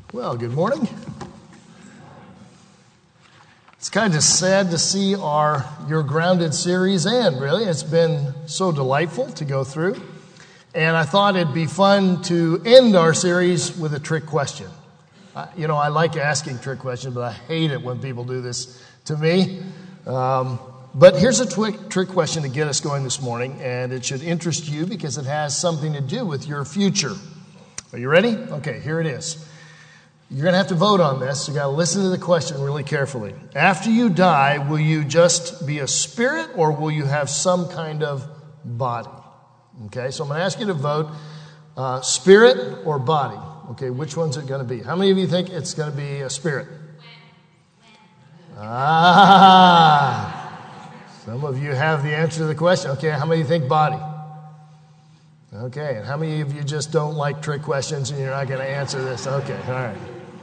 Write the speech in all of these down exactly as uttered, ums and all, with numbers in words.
Well, good morning. It's kind of sad to see our You're Grounded series end, really. It's been so delightful to go through. And I thought it'd be fun to end our series with a trick question. Uh, you know, I like asking trick questions, but I hate it when people do this to me. Um, but here's a twi- trick question to get us going this morning, and it should interest you because it has something to do with your future. Are you ready? Okay, here it is. You're going to have to vote on this. You've got to listen to the question really carefully. After you die, will you just be a spirit or will you have some kind of body? Okay, so I'm going to ask you to vote uh, spirit or body. Okay, which one's it going to be? How many of you think it's going to be a spirit? Ah, some of you have the answer to the question. Okay, how many think body? Okay, and how many of you just don't like trick questions and you're not going to answer this? Okay, all right.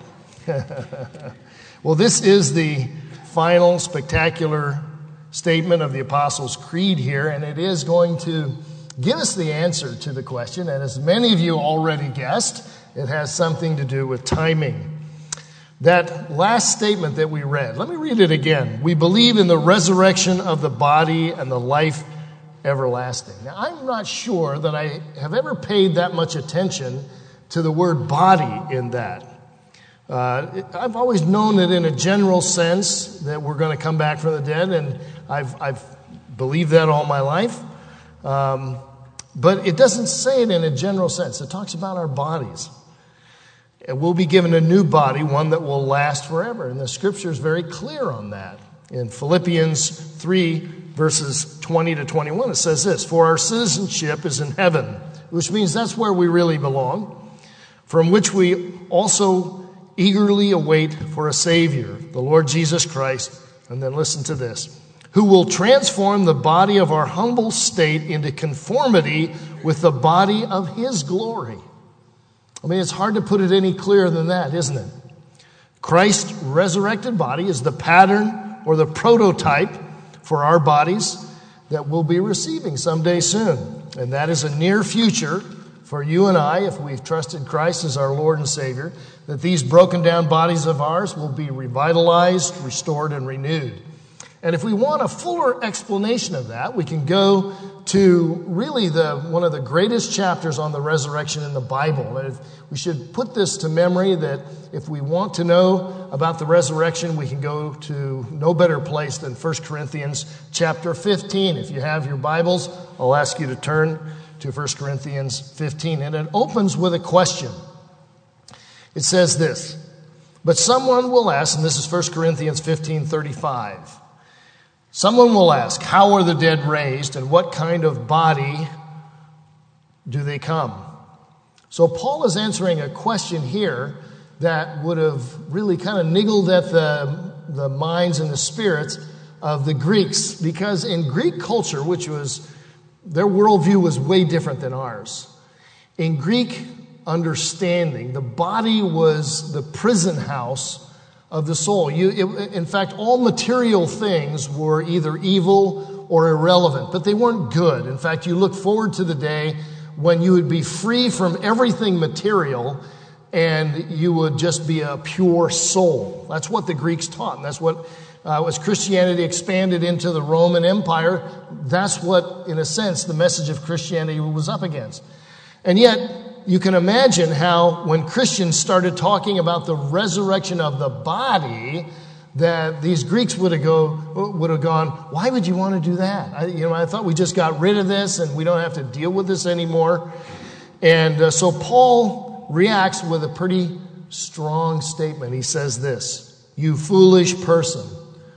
Well, this is the final spectacular statement of the Apostles' Creed here, and it is going to give us the answer to the question. And as many of you already guessed, it has something to do with timing. That last statement that we read, let me read it again. We believe in the resurrection of the body and the life everlasting. Now, I'm not sure that I have ever paid that much attention to the word body in that. Uh, I've always known it in a general sense that we're going to come back from the dead, and I've, I've believed that all my life. Um, but it doesn't say it in a general sense. It talks about our bodies. And we'll be given a new body, one that will last forever. And the scripture is very clear on that. In Philippians three, verses twenty to twenty-one, it says this: For our citizenship is in heaven, which means that's where we really belong, from which we also eagerly await for a Savior, the Lord Jesus Christ. And then listen to this: who will transform the body of our humble state into conformity with the body of His glory. I mean, it's hard to put it any clearer than that, isn't it? Christ's resurrected body is the pattern or the prototype for our bodies that we'll be receiving someday soon. And that is a near future for you and I, if we've trusted Christ as our Lord and Savior, that these broken down bodies of ours will be revitalized, restored, and renewed. And if we want a fuller explanation of that, we can go to really the one of the greatest chapters on the resurrection in the Bible. And if we should put this to memory, that if we want to know about the resurrection, we can go to no better place than First Corinthians chapter fifteen. If you have your Bibles, I'll ask you to turn to First Corinthians fifteen. And it opens with a question. It says this: but someone will ask, and this is First Corinthians fifteen thirty-five. Someone will ask, how are the dead raised, and what kind of body do they come? So Paul is answering a question here that would have really kind of niggled at the, the minds and the spirits of the Greeks, because in Greek culture, which was, their worldview was way different than ours. In Greek understanding, the body was the prison house of the soul. You, it, in fact, all material things were either evil or irrelevant, but they weren't good. In fact, you look forward to the day when you would be free from everything material and you would just be a pure soul. That's what the Greeks taught. And that's what, uh, as Christianity expanded into the Roman Empire, that's what, in a sense, the message of Christianity was up against. And yet, you can imagine how when Christians started talking about the resurrection of the body, that these Greeks would have go would have gone, why would you want to do that? I, you know, I thought we just got rid of this and we don't have to deal with this anymore. And uh, so Paul reacts with a pretty strong statement. He says this: you foolish person.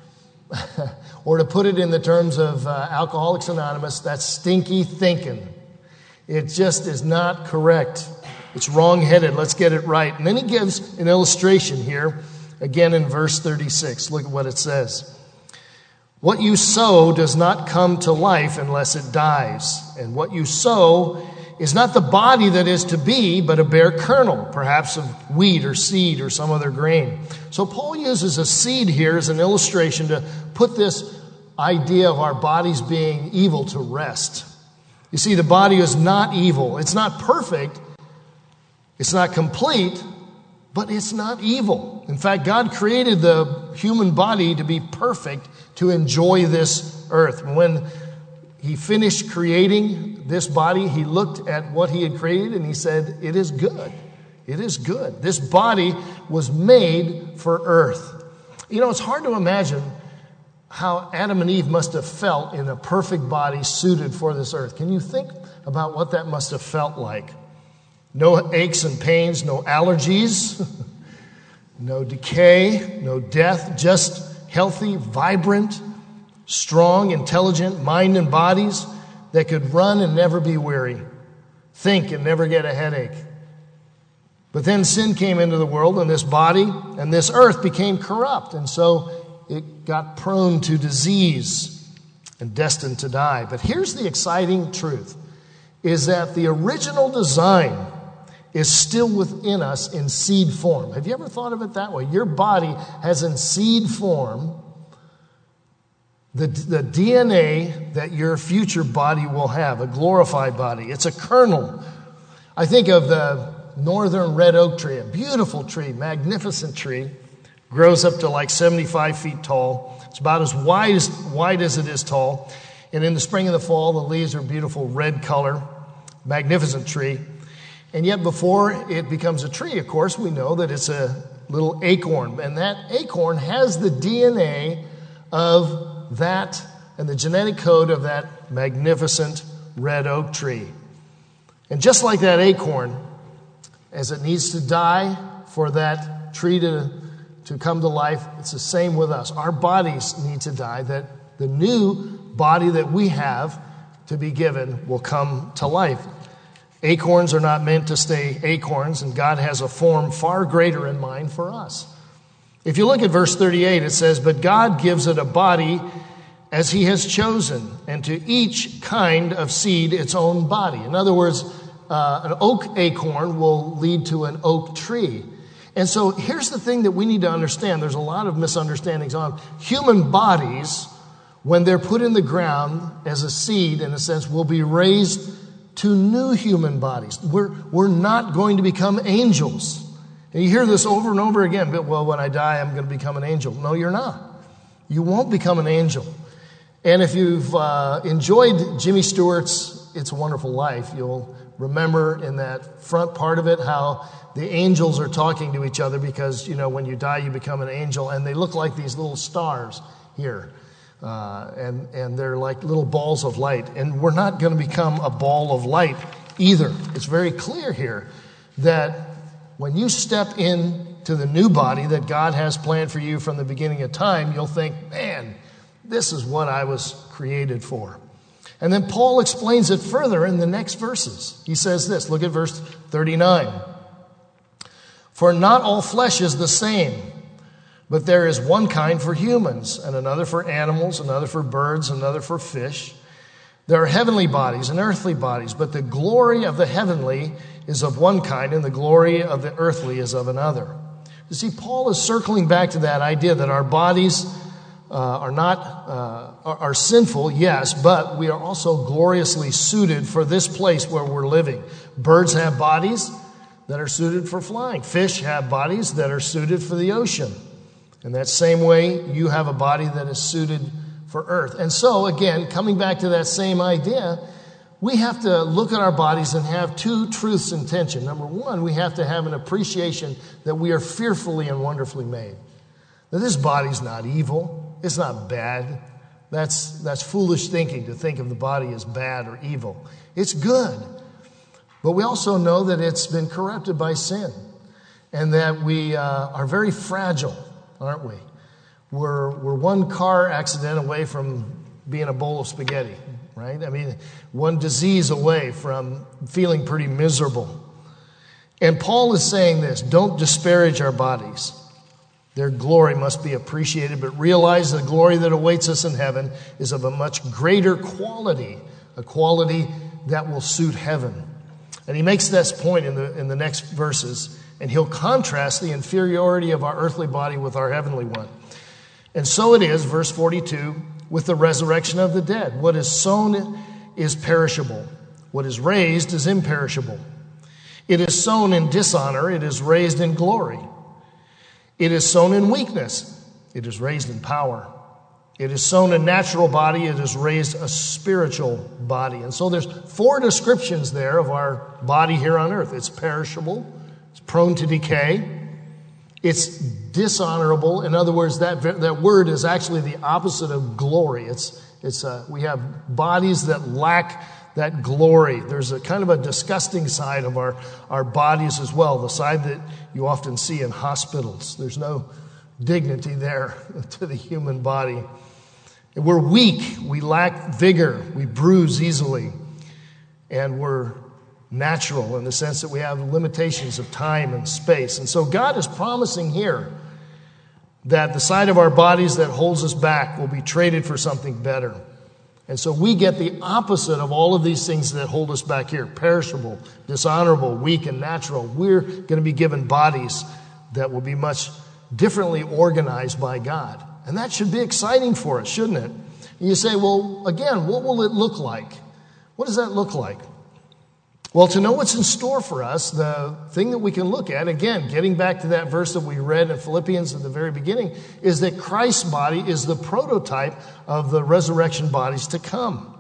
Or to put it in the terms of uh, Alcoholics Anonymous, that's stinky thinking. It just is not correct. It's wrong-headed. Let's get it right. And then he gives an illustration here, again in verse thirty-six. Look at what it says. What you sow does not come to life unless it dies. And what you sow is not the body that is to be, but a bare kernel, perhaps of wheat or seed or some other grain. So Paul uses a seed here as an illustration to put this idea of our bodies being evil to rest. You see, the body is not evil. It's not perfect. It's not complete, but it's not evil. In fact, God created the human body to be perfect, to enjoy this earth. When he finished creating this body, he looked at what he had created and he said, it is good. It is good. This body was made for earth. You know, it's hard to imagine how Adam and Eve must have felt in a perfect body suited for this earth. Can you think about what that must have felt like? No aches and pains, no allergies, no decay, no death, just healthy, vibrant, strong, intelligent mind and bodies that could run and never be weary, think and never get a headache. But then sin came into the world, and this body and this earth became corrupt, and so it got prone to disease and destined to die. But here's the exciting truth, is that the original design is still within us in seed form. Have you ever thought of it that way? Your body has in seed form the, the D N A that your future body will have, a glorified body. It's a kernel. I think of the northern red oak tree, a beautiful tree, magnificent tree, grows up to like seventy-five feet tall. It's about as wide as, wide as it is tall. And in the spring and the fall, the leaves are beautiful red color, magnificent tree. And yet before it becomes a tree, of course, we know that it's a little acorn. And that acorn has the D N A of that and the genetic code of that magnificent red oak tree. And just like that acorn, as it needs to die for that tree to, to come to life, it's the same with us. Our bodies need to die, that the new body that we have to be given will come to life. Acorns are not meant to stay acorns, and God has a form far greater in mind for us. If you look at verse thirty-eight, it says, "But God gives it a body as he has chosen, and to each kind of seed its own body." In other words, uh, an oak acorn will lead to an oak tree. And so here's the thing that we need to understand. There's a lot of misunderstandings on human bodies. When they're put in the ground as a seed, in a sense, will be raised to new human bodies. We're, we're not going to become angels. And you hear this over and over again. But, well, when I die, I'm going to become an angel. No, you're not. You won't become an angel. And if you've uh, enjoyed Jimmy Stewart's It's a Wonderful Life, you'll remember in that front part of it how the angels are talking to each other because, you know, when you die, you become an angel. And they look like these little stars here. Uh, and, and they're like little balls of light. And we're not going to become a ball of light either. It's very clear here that when you step into the new body that God has planned for you from the beginning of time, you'll think, man, this is what I was created for. And then Paul explains it further in the next verses. He says this, look at verse thirty-nine. "For not all flesh is the same, but there is one kind for humans, and another for animals, another for birds, another for fish. There are heavenly bodies and earthly bodies, but the glory of the heavenly is of one kind, and the glory of the earthly is of another." You see, Paul is circling back to that idea that our bodies uh, are not uh, are, are sinful, yes, but we are also gloriously suited for this place where we're living. Birds have bodies that are suited for flying. Fish have bodies that are suited for the ocean. In that same way, you have a body that is suited for earth. And so, again, coming back to that same idea, we have to look at our bodies and have two truths in tension. Number one, we have to have an appreciation that we are fearfully and wonderfully made. That this body's not evil. It's not bad. That's, that's foolish thinking to think of the body as bad or evil. It's good. But we also know that it's been corrupted by sin and that we uh, are very fragile. Aren't we? We're, we're one car accident away from being a bowl of spaghetti, right? I mean, one disease away from feeling pretty miserable. And Paul is saying this, don't disparage our bodies. Their glory must be appreciated, but realize the glory that awaits us in heaven is of a much greater quality, a quality that will suit heaven. And he makes this point in the, in the next verses. And he'll contrast the inferiority of our earthly body with our heavenly one. And so it is, verse forty-two, with the resurrection of the dead. What is sown is perishable. What is raised is imperishable. It is sown in dishonor, it is raised in glory. It is sown in weakness, it is raised in power. It is sown a natural body, it is raised a spiritual body. And so there's four descriptions there of our body here on earth. It's perishable, it's prone to decay, it's dishonorable. In other words, that that word is actually the opposite of glory. It's it's uh, we have bodies that lack that glory. There's a kind of a disgusting side of our, our bodies as well, the side that you often see in hospitals. There's no dignity there to the human body. We're weak, we lack vigor, we bruise easily, and we're natural in the sense that we have limitations of time and space. And so God is promising here that the side of our bodies that holds us back will be traded for something better. And so we get the opposite of all of these things that hold us back here: perishable, dishonorable, weak, and natural. We're going to be given bodies that will be much differently organized by God. And that should be exciting for us, shouldn't it? And you say, well, again, what will it look like? What does that look like? Well, to know what's in store for us, the thing that we can look at, again, getting back to that verse that we read in Philippians at the very beginning, is that Christ's body is the prototype of the resurrection bodies to come.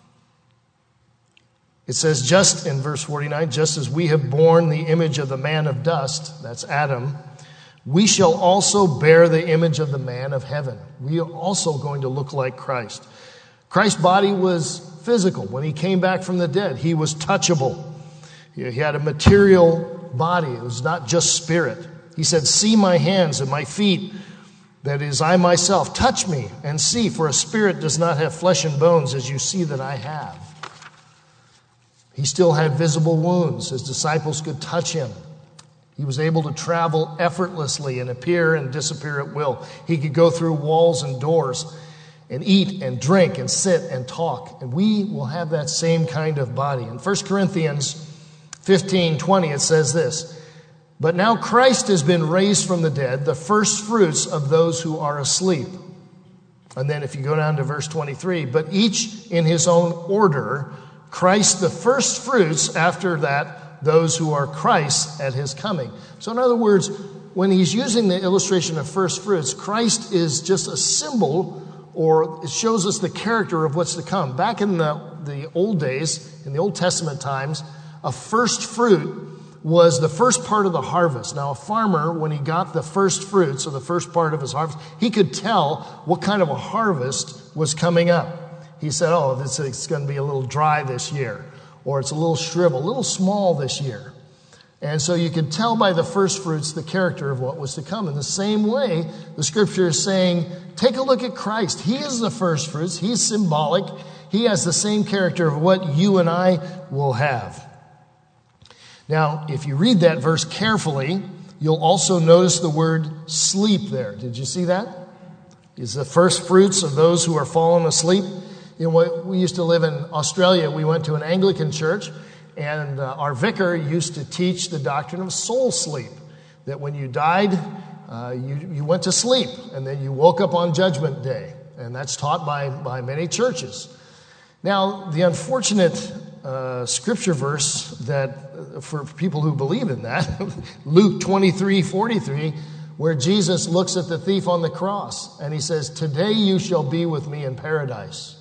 It says just in verse forty-nine, just as we have borne the image of the man of dust, that's Adam, we shall also bear the image of the man of heaven. We are also going to look like Christ. Christ's body was physical. When he came back from the dead, he was touchable. He had a material body. It was not just spirit. He said, see my hands and my feet, that is, I myself. Touch me and see, for a spirit does not have flesh and bones as you see that I have. He still had visible wounds. His disciples could touch him. He was able to travel effortlessly and appear and disappear at will. He could go through walls and doors and eat and drink and sit and talk. And we will have that same kind of body. In First Corinthians fifteen twenty, it says this, but now Christ has been raised from the dead, the first fruits of those who are asleep. And then if you go down to verse twenty-three, but each in his own order, Christ the first fruits, after that those who are Christ at his coming. So in other words, when he's using the illustration of first fruits, Christ is just a symbol, or it shows us the character of what's to come. Back in the, the old days, in the Old Testament times, a first fruit was the first part of the harvest. Now, a farmer, when he got the first fruits, or the first part of his harvest, he could tell what kind of a harvest was coming up. He said, oh, this, it's going to be a little dry this year, or it's a little shriveled, a little small this year. And so you could tell by the first fruits the character of what was to come. In the same way, the scripture is saying, take a look at Christ. He is the first fruits. He's symbolic. He has the same character of what you and I will have. Now, if you read that verse carefully, you'll also notice the word sleep there. Did you see that? Is the first fruits of those who are fallen asleep. You know, we used to live in Australia. We went to an Anglican church, and uh, our vicar used to teach the doctrine of soul sleep, that when you died, uh, you, you went to sleep, and then you woke up on Judgment Day. And that's taught by, by many churches. Now, the unfortunate uh, scripture verse that, uh, for people who believe in that, Luke twenty-three forty-three, where Jesus looks at the thief on the cross, and he says, today you shall be with me in paradise.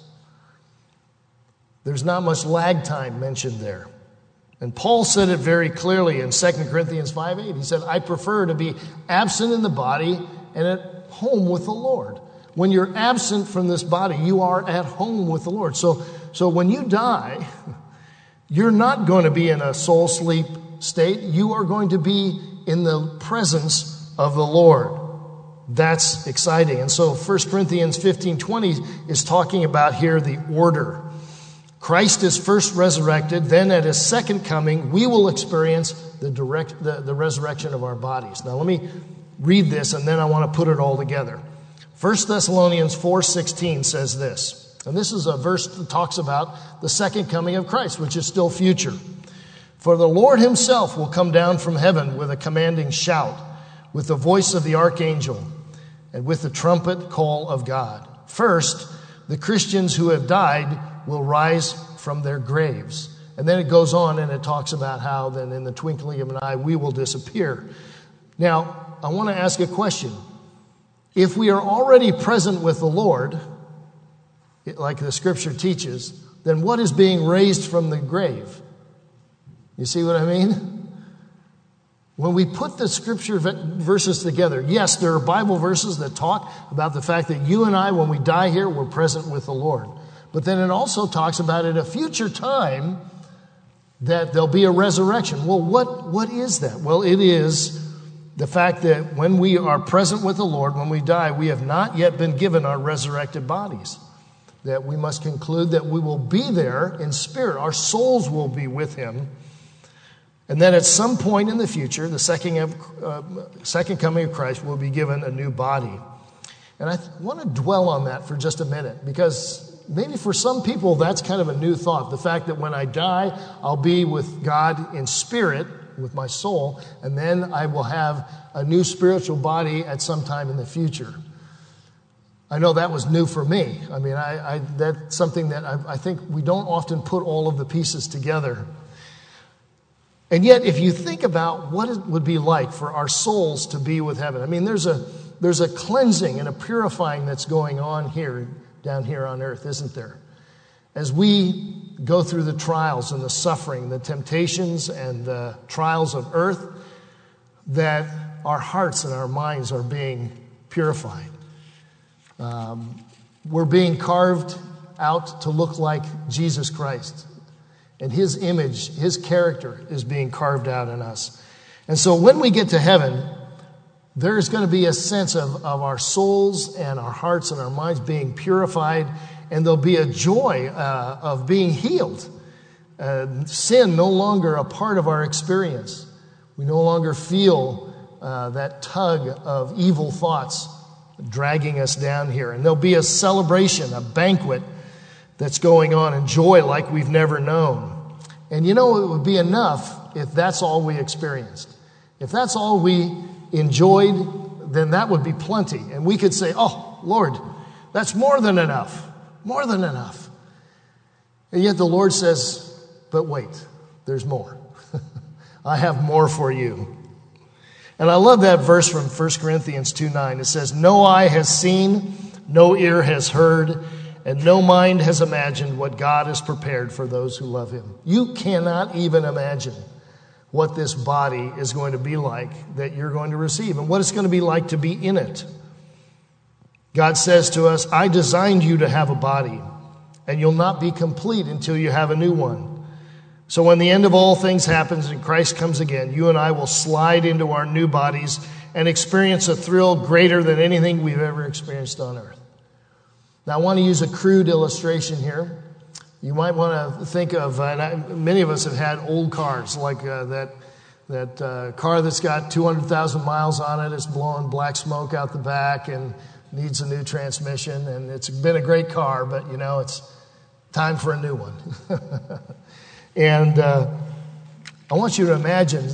There's not much lag time mentioned there. And Paul said it very clearly in Second Corinthians five eight. He said, I prefer to be absent in the body and at home with the Lord. When you're absent from this body, you are at home with the Lord. So, so when you die, you're not going to be in a soul sleep state. You are going to be in the presence of the Lord. That's exciting. And so First Corinthians fifteen twenty is talking about here the order. Christ is first resurrected, then at his second coming, we will experience the direct the, the resurrection of our bodies. Now let me read this, and then I want to put it all together. First Thessalonians four sixteen says this, and this is a verse that talks about the second coming of Christ, which is still future. For the Lord himself will come down from heaven with a commanding shout, with the voice of the archangel, and with the trumpet call of God. First, the Christians who have died will rise from their graves, and then it goes on and it talks about how then in the twinkling of an eye we will disappear. Now, I want to ask a question. If we are already present with the Lord, like the scripture teaches, then what is being raised from the grave? You see what I mean? When we put the scripture verses together, yes, there are Bible verses that talk about the fact that you and I, when we die here, we're present with the Lord. But then it also talks about at a future time that there'll be a resurrection. Well, what, what is that? Well, it is the fact that when we are present with the Lord, when we die, we have not yet been given our resurrected bodies. That we must conclude that we will be there in spirit. Our souls will be with him. And then at some point in the future, the second, of, uh, second coming of Christ will be given a new body. And I th- want to dwell on that for just a minute, because maybe for some people that's kind of a new thought. The fact that when I die, I'll be with God in spirit, with my soul, and then I will have a new spiritual body at some time in the future. I know that was new for me. I mean, I, I, that's something that I, I think we don't often put all of the pieces together. And yet, if you think about what it would be like for our souls to be with heaven, I mean, there's a there's a cleansing and a purifying that's going on here, down here on earth, isn't there? As we go through the trials and the suffering, the temptations and the trials of earth, that our hearts and our minds are being purified. Um, we're being carved out to look like Jesus Christ. And his image, his character is being carved out in us. And so when we get to heaven, there's going to be a sense of, of our souls and our hearts and our minds being purified. And there'll be a joy uh, of being healed. Uh, sin no longer a part of our experience. We no longer feel uh, that tug of evil thoughts dragging us down here. And there'll be a celebration, a banquet that's going on, and joy like we've never known. And you know, it would be enough if that's all we experienced. If that's all we enjoyed, then that would be plenty. And we could say, oh, Lord, that's more than enough. More than enough. And yet the Lord says, but wait, there's more. I have more for you. And I love that verse from First Corinthians two nine. It says, no eye has seen, no ear has heard, and no mind has imagined what God has prepared for those who love him. You cannot even imagine what this body is going to be like that you're going to receive and what it's going to be like to be in it. God says to us, I designed you to have a body, and you'll not be complete until you have a new one. So when the end of all things happens and Christ comes again, you and I will slide into our new bodies and experience a thrill greater than anything we've ever experienced on earth. Now, I want to use a crude illustration here. You might want to think of, and I, many of us have had old cars, like uh, that that uh, car that's got two hundred thousand miles on it. It's blowing black smoke out the back and needs a new transmission. And it's been a great car, but, you know, it's time for a new one. and uh, I want you to imagine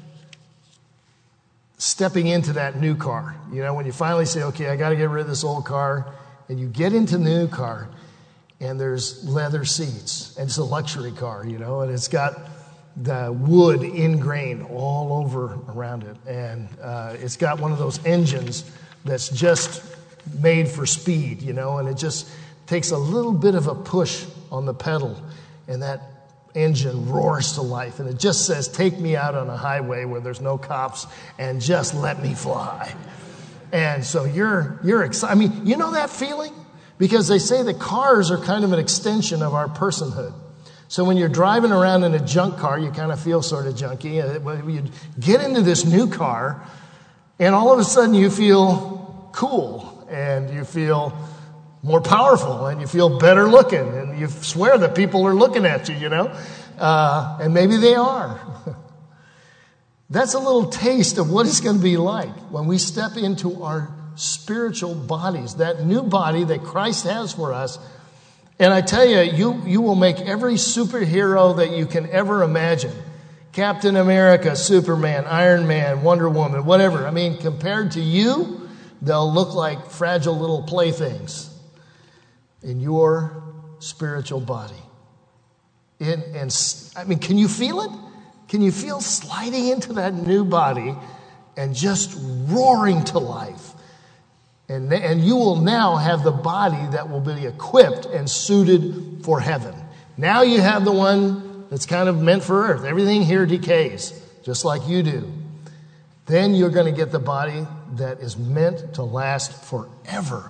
stepping into that new car. You know, when you finally say, okay, I got to get rid of this old car. And you get into the new car, and there's leather seats. And it's a luxury car, you know, and it's got the wood ingrained all over around it. And uh, it's got one of those engines that's just made for speed, you know, and it just takes a little bit of a push on the pedal, and that engine roars to life. And it just says, take me out on a highway where there's no cops and just let me fly. And so you're you're excited. I mean, you know that feeling? Because they say that cars are kind of an extension of our personhood. So when you're driving around in a junk car, you kind of feel sort of junky. You get into this new car, and all of a sudden you feel cool, and you feel more powerful, and you feel better looking, and you swear that people are looking at you, you know? Uh, and maybe they are. That's a little taste of what it's going to be like when we step into our spiritual bodies, that new body that Christ has for us. And I tell you, you, you will make every superhero that you can ever imagine. Captain America, Superman, Iron Man, Wonder Woman, whatever. I mean, compared to you, they'll look like fragile little playthings in your spiritual body. In, and I mean, can you feel it? Can you feel sliding into that new body and just roaring to life? And, and you will now have the body that will be equipped and suited for heaven. Now you have the one that's kind of meant for earth. Everything here decays, just like you do. Then you're going to get the body that is meant to last forever.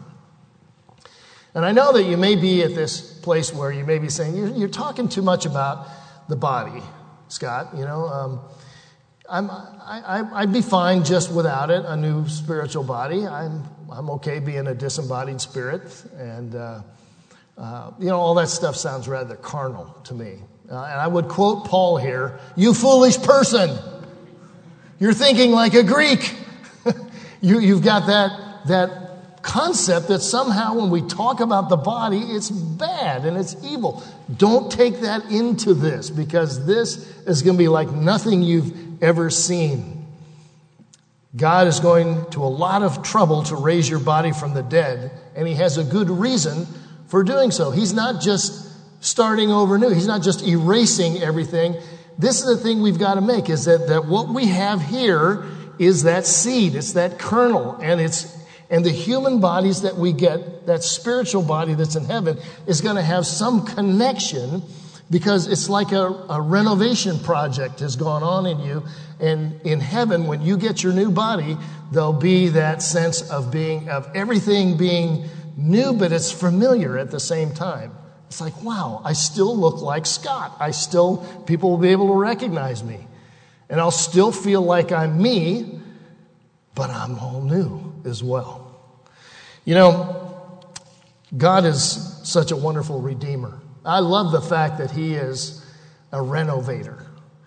And I know that you may be at this place where you may be saying, you're, you're talking too much about the body, Scott. You know, um, I'm, I, I, I'd be fine just without it, a new spiritual body. I'm, I'm okay being a disembodied spirit. And, uh, uh, you know, all that stuff sounds rather carnal to me. Uh, and I would quote Paul here, "You foolish person, you're thinking like a Greek." you, you've got that, that concept that somehow when we talk about the body, it's bad and it's evil. Don't take that into this, because this is going to be like nothing you've ever seen. God is going to a lot of trouble to raise your body from the dead, and he has a good reason for doing so. He's not just starting over new. He's not just erasing everything. This is the thing we've got to make, is that, that what we have here is that seed. It's that kernel, and it's And the human bodies that we get, that spiritual body that's in heaven, is going to have some connection, because it's like a, a renovation project has gone on in you. And in heaven, when you get your new body, there'll be that sense of being, of everything being new, but it's familiar at the same time. It's like, wow, I still look like Scott. I still, people will be able to recognize me. And I'll still feel like I'm me, but I'm all new as well. You know, God is such a wonderful redeemer. I love the fact that he is a renovator.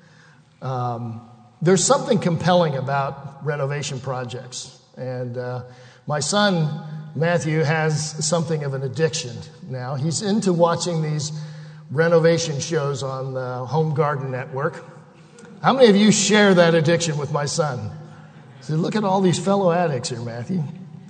Um, there's something compelling about renovation projects. And uh, my son, Matthew, has something of an addiction now. He's into watching these renovation shows on the Home Garden Network. How many of you share that addiction with my son? So look at all these fellow addicts here, Matthew.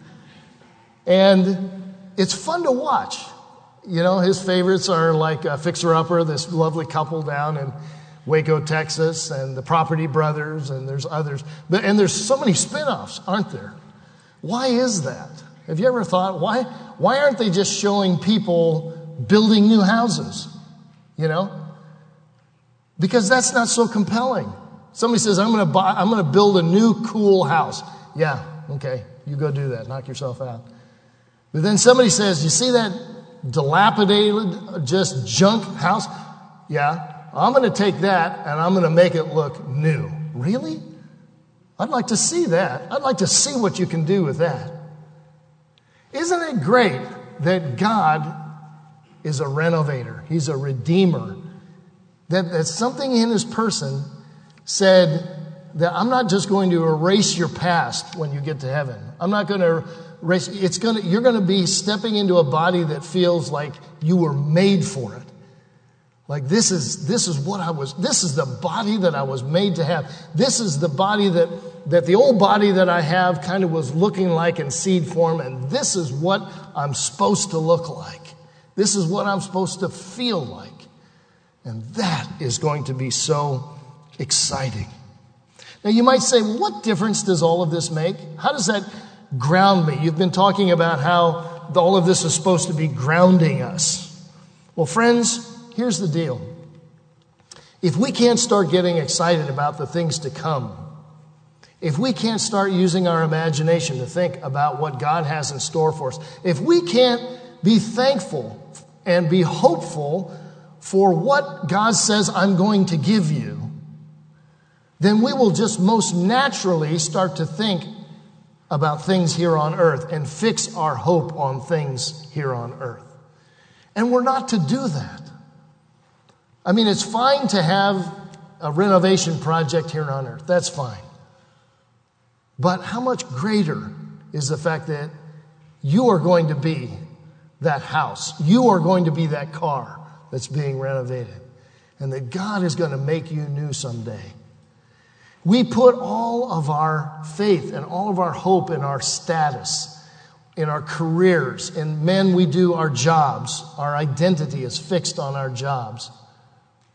And it's fun to watch. You know, his favorites are like uh, Fixer Upper, this lovely couple down in Waco, Texas, and the Property Brothers, and there's others. But and there's so many spin-offs, aren't there? Why is that? Have you ever thought, why, why aren't they just showing people building new houses? You know? Because that's not so compelling. Somebody says, I'm going to buy, I'm going to build a new cool house. Yeah, okay, you go do that. Knock yourself out. But then somebody says, you see that dilapidated, just junk house? Yeah, I'm going to take that and I'm going to make it look new. Really? I'd like to see that. I'd like to see what you can do with that. Isn't it great that God is a renovator? He's a redeemer. That, that something in his person said that I'm not just going to erase your past when you get to heaven. I'm not going to erase. It's going to, you're going to be stepping into a body that feels like you were made for it. Like this is, this is what I was, this is the body that I was made to have. This is the body that, that the old body that I have kind of was looking like in seed form. And this is what I'm supposed to look like. This is what I'm supposed to feel like. And that is going to be so exciting. Now you might say, well, what difference does all of this make? How does that ground me? You've been talking about how all of this is supposed to be grounding us. Well, friends, here's the deal. If we can't start getting excited about the things to come, if we can't start using our imagination to think about what God has in store for us, if we can't be thankful and be hopeful for what God says I'm going to give you, then we will just most naturally start to think about things here on earth and fix our hope on things here on earth. And we're not to do that. I mean, it's fine to have a renovation project here on earth. That's fine. But how much greater is the fact that you are going to be that house. You are going to be that car that's being renovated. And that God is going to make you new someday. We put all of our faith and all of our hope in our status, in our careers. In men, we do our jobs. Our identity is fixed on our jobs.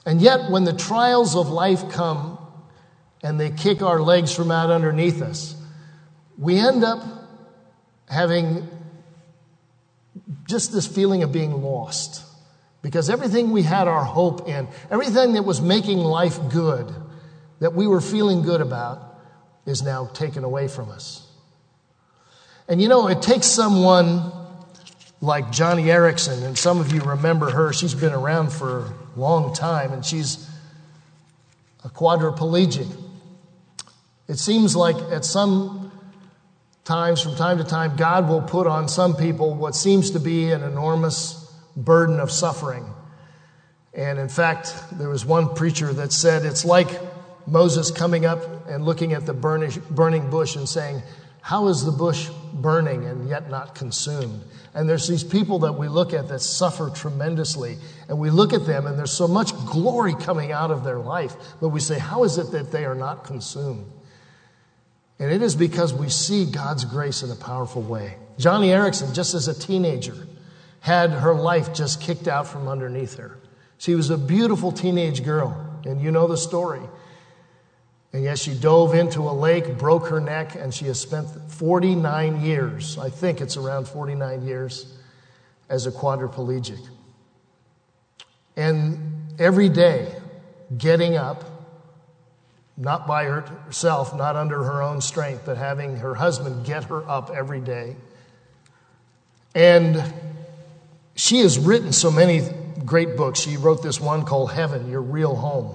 And yet, when the trials of life come and they kick our legs from out underneath us, we end up having just this feeling of being lost. Because everything we had our hope in, everything that was making life good, that we were feeling good about, is now taken away from us. And you know, it takes someone like Joni Eareckson, and some of you remember her. She's been around for a long time, and she's a quadriplegic. It seems like at some times, from time to time, God will put on some people what seems to be an enormous burden of suffering. And in fact, there was one preacher that said it's like Moses coming up and looking at the burning bush and saying, how is the bush burning and yet not consumed? And there's these people that we look at that suffer tremendously, and we look at them and there's so much glory coming out of their life, but we say, how is it that they are not consumed? And it is because we see God's grace in a powerful way. Joni Eareckson, just as a teenager, had her life just kicked out from underneath her. She was a beautiful teenage girl, and you know the story. And yet she dove into a lake, broke her neck, and she has spent forty-nine years, I think it's around forty-nine years, as a quadriplegic. And every day, getting up, not by herself, not under her own strength, but having her husband get her up every day. And she has written so many great books. She wrote this one called Heaven, Your Real Home.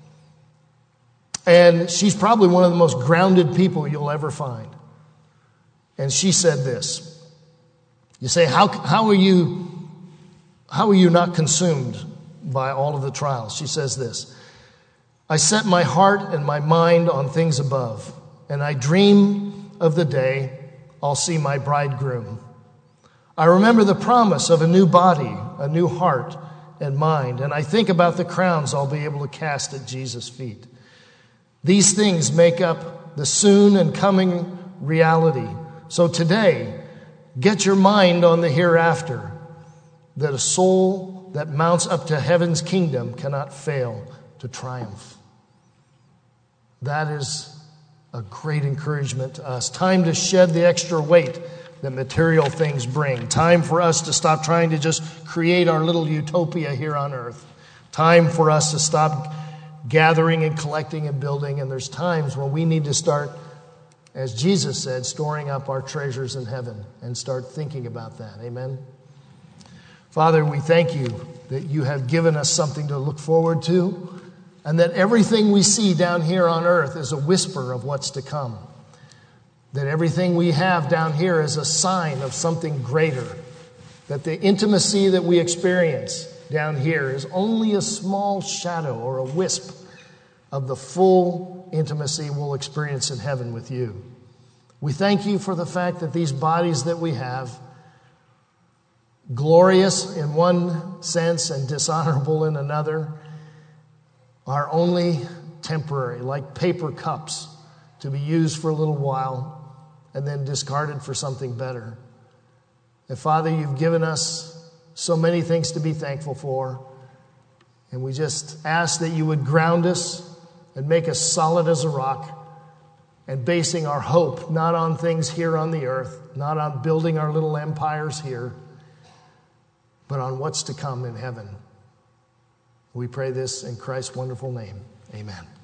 And she's probably one of the most grounded people you'll ever find. And she said this. You say, how, how are you, how are you not consumed by all of the trials? She says this. I set my heart and my mind on things above, and I dream of the day I'll see my bridegroom. I remember the promise of a new body, a new heart and mind, and I think about the crowns I'll be able to cast at Jesus' feet. These things make up the soon and coming reality. So today, get your mind on the hereafter, that a soul that mounts up to heaven's kingdom cannot fail to triumph. That is a great encouragement to us. Time to shed the extra weight that material things bring. Time for us to stop trying to just create our little utopia here on earth. Time for us to stop gathering and collecting and building. And there's times when we need to start, as Jesus said, storing up our treasures in heaven and start thinking about that. Amen. Father, we thank you that you have given us something to look forward to, and that everything we see down here on earth is a whisper of what's to come. That everything we have down here is a sign of something greater. That the intimacy that we experience down here is only a small shadow or a wisp of the full intimacy we'll experience in heaven with you. We thank you for the fact that these bodies that we have, glorious in one sense and dishonorable in another, are only temporary, like paper cups to be used for a little while and then discarded for something better. And Father, you've given us so many things to be thankful for, and we just ask that you would ground us and make us solid as a rock, and basing our hope not on things here on the earth, not on building our little empires here, but on what's to come in heaven. We pray this in Christ's wonderful name. Amen.